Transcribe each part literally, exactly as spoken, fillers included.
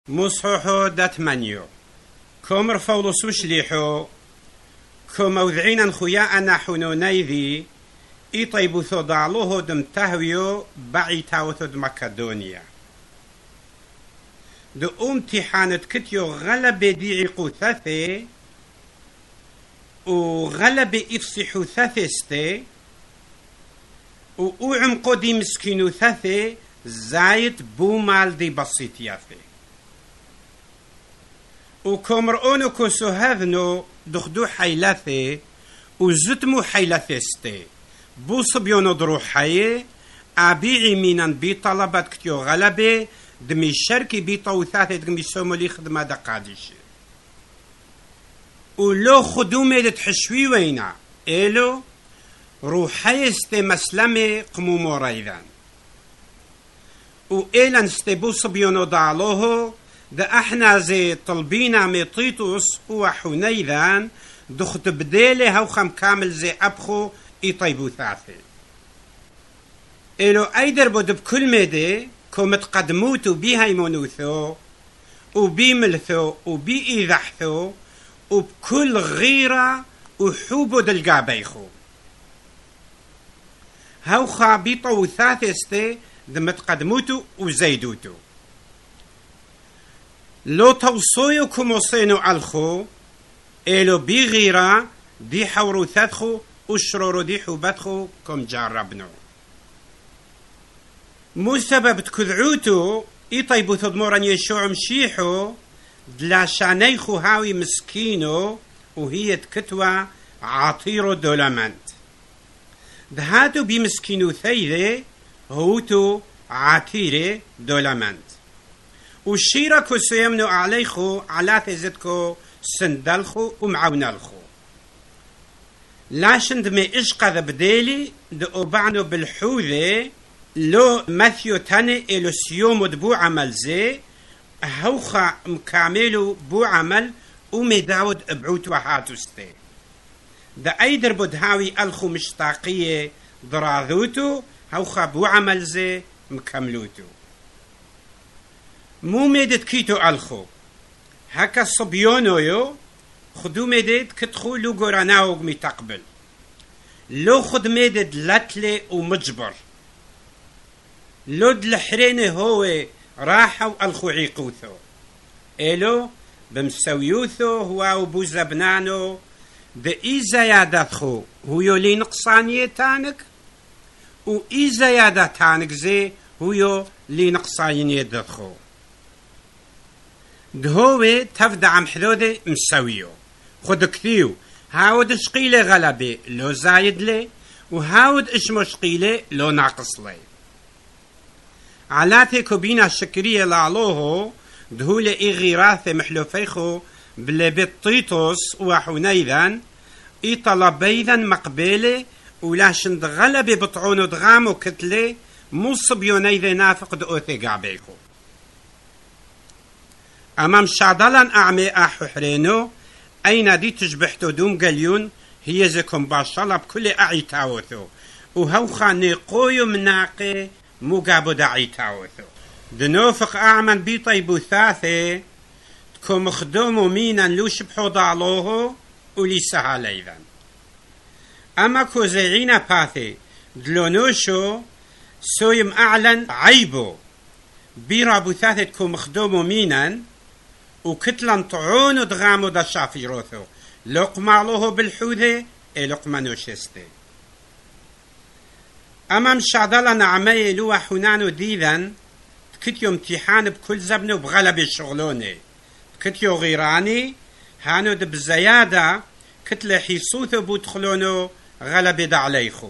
مصحوحو دات منيو كومر فولوسو شليحو كوموذعين خويا أنا حنونيذي إيطيبو ثودالوهو دم تهويو بعي تاوثو دم مكدونيا دو امتحانت كتيو غلب ديعي قوثاثي وغلب إفصحو ثاثستي وأعم قدي مسكينو ثاثي زايد بومال دي بسيط ياثي وكمرؤونو كوسو هذنو دخدو حيلاثي وزتمو حيلاثيستي بو صبيونو درو حي أبيعي مينان بي طلبات كتيو غلبي دمي شركي بي طوثاثي دمي سومولي خدمة دا قادش ولو خدومي لتحشوي وينا إلو روحي استي مسلمي قمومو رايذان وإيلان استبو صبيونو دعلوهو دا احنا زي طلبينا ميطيطوس وحنيذان دخت بديلي هوخم كامل زي أبخو إيطيبو ثاثي إلو أيدر بود بكل ميدي كومت قدموتو بي هيمونوثو وبي ملثو وبي إيذحثو وبكل غيرة وحوبو دلقابيخو هوخا بيطو ثاثستي دمت قدموتو وزيدوتو لو توصيو كموصينو الخو إلو بغيرا دي حورو ثادخو وشرورو دي حوباتخو كم جربنو مو سبب تكذعوتو إيطيبو ثدموران يشوع مشيحو دلا شانيخو هاوي مسكينو وهي تكتوى عطيرو دولمنت دهاتو بمسكينو ثيذي هوتو عطيري دولمنت وشيرا كسيمنو عليخو على ثزتكو سندلخو ومعونالخو لاشن دمي إشقى ذا بديلي دو أبعنو بالحوذي لو ماثيو تاني إلو سيومو دبو عمل زي هوخا مكاملو بو عمل ومداود ابعوت وحاتوستي دا أيدر بدهاوي ألخو مشتاقية دراذوتو هوخا بو عمل زي مكملوتو مو ميدت كيتو ألخو هكا صبيونو يو خدو ميدت كتخو لو قراناوغ متقبل لو خد ميدت لتلي ومجبر لو دلحرين هو راحوا ألخو عيقوثو إلو بمسويوثو هو وبو زبنانو دا إيزا يادتخو هو يولي نقصانية تانك و إيزا يادا تانك زي هو لي نقصانية دتخو دهوي تفدع عم حدودي مسويو خد كثيو هاود شقيلة غلبي لو زايد لي وهاود اشمو شقيلة لو ناقص لي علاتي كوبينا الشكرية لعلوهو دهولة إغيراثي محلوفيخو بلبيت طيطوس وحنيذان إي طلبيذا مقبلة ولاشن دغلبي بطعونو دغامو كتلي مصبيونيذي نافق دؤثي قابيخو أمام شعدلان أعمي أحو حرينو أين دي تجبحتو دوم قليون هي زكم باشالة بكل أعي تاوثو وهوخا نيقويو مناقي مقابو داعي تاوثو دنوفق أعمن بيطيبو ثاثي تكو مخدومو مينا لو شبحو ضعلوهو ولي سهاليذا أما كو زيعينا باثي دلونوشو سويم أعلن عيبو بيرابو ثاثي تكو مخدومو مينا وكتلن طعونو دغامو دا شافي روثو لقمالوهو بالحوذي اي لقمانوشستي أمام شعدالا نعمي لوا حنانو ديذن تكتيو امتحان بكل زبنو بغلب الشغلوني تكتيو غيراني هانو دب زيادة كتل حيصوثو بودخلونو غلب دعليخو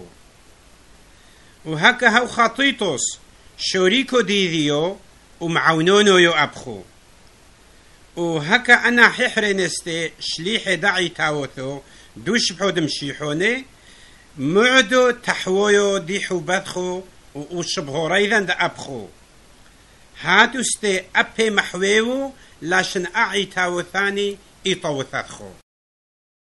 وهكا هاو خطيطوس شوريكو ديذيو ومعونونو يو أبخو وهكا أنا ححرنستي شليحي داعي تاوثو دوش بحود مشيحوني معدو تحويو ديحو بدخو وشبهو ريذن دا أبخو هاتو استي أبي محويو لاشن أعي تاوثاني إيطاوثاخو